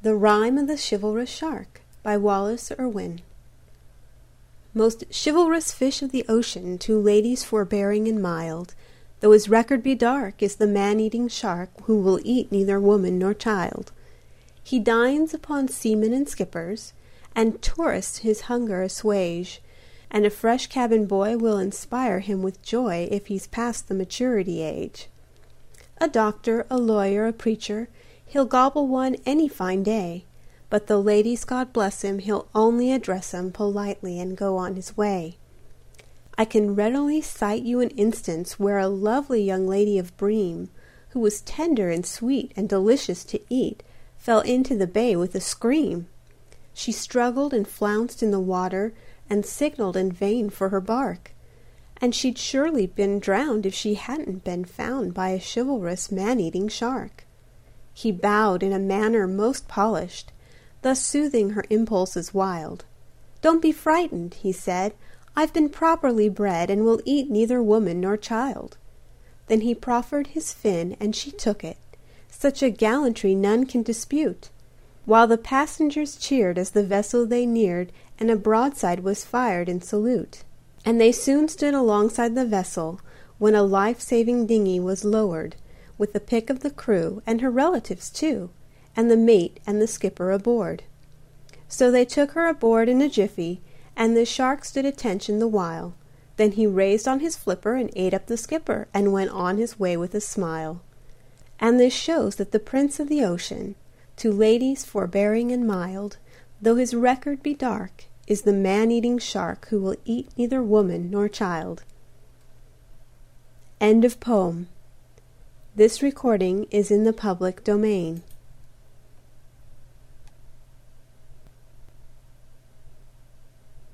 The Rime of the Chivalrous Shark by Wallace Irwin. Most chivalrous fish of the ocean, to ladies forbearing and mild, though his record be dark, is the man-eating shark, who will eat neither woman nor child. He dines upon seamen and skippers, and tourists his hunger assuage, and a fresh cabin boy will inspire him with joy if he's past the maturity age. A doctor, a lawyer, a preacher, he'll gobble one any fine day, but the ladies, God bless him, he'll only address 'em politely and go on his way. I can readily cite you an instance where a lovely young lady of Bream, who was tender and sweet and delicious to eat, fell into the bay with a scream. She struggled and flounced in the water, and signaled in vain for her bark, and she'd surely been drowned if she hadn't been found by a chivalrous man-eating shark. He bowed in a manner most polished, thus soothing her impulses wild. "Don't be frightened," he said, "I've been properly bred, and will eat neither woman nor child." Then he proffered his fin, and she took it. Such a gallantry none can dispute, while the passengers cheered as the vessel they neared, and a broadside was fired in salute. And they soon stood alongside the vessel, when a life-saving dinghy was lowered, with the pick of the crew, and her relatives too, and the mate and the skipper aboard. So they took her aboard in a jiffy, and the shark stood attention the while. Then he raised on his flipper and ate up the skipper, and went on his way with a smile. And this shows that the prince of the ocean, to ladies forbearing and mild, though his record be dark, is the man-eating shark, who will eat neither woman nor child. End of poem. This recording is in the public domain.